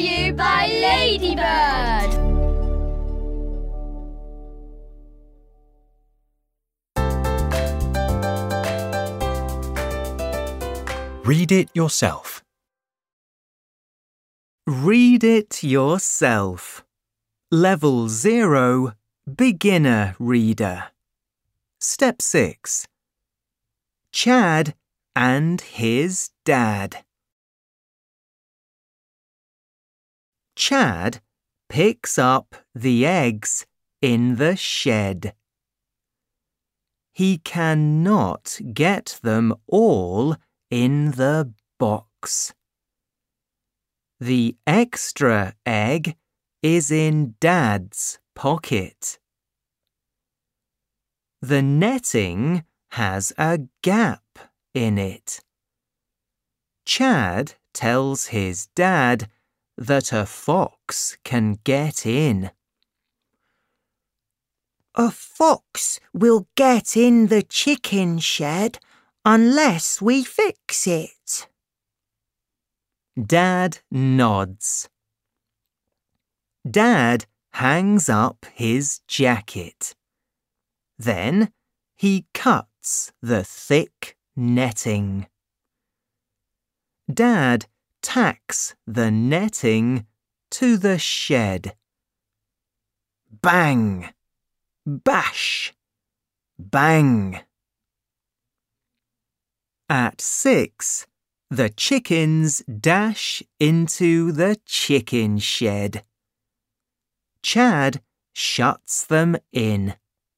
you by Ladybird. Read it yourself. Read it yourself. Level 0, Beginner Reader. Step 6. Chad and his dad. Chad picks up the eggs in the shed. He cannot get them all in the box. The extra egg is in Dad's pocket. The netting has a gap in it. Chad tells his dad that a fox can get in. A fox will get in the chicken shed unless we fix it. Dad nods. Dad hangs up his jacket. Then he cuts the thick netting. Dad tacks the netting to the shed. Bang! Bash! Bang! At 6, the chickens dash into the chicken shed. Chad shuts them in.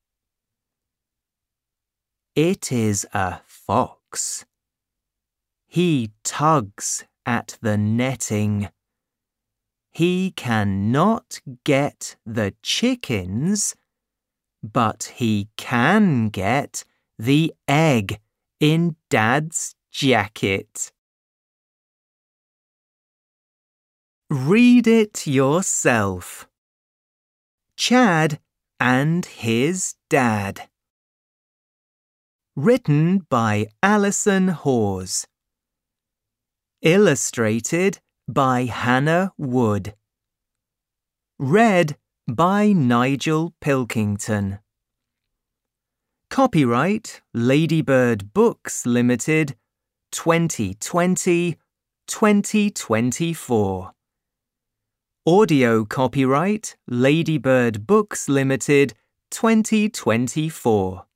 It is a fox. He tugs at the netting. He cannot get the chickens, but he can get the egg in Dad's jacket. Read it yourself. Chad and his dad. Written by Alison Hawes. Illustrated by Hannah Wood. Read by Nigel Pilkington. Copyright Ladybird Books Limited 2020-2024. Audio copyright Ladybird Books Limited 2024.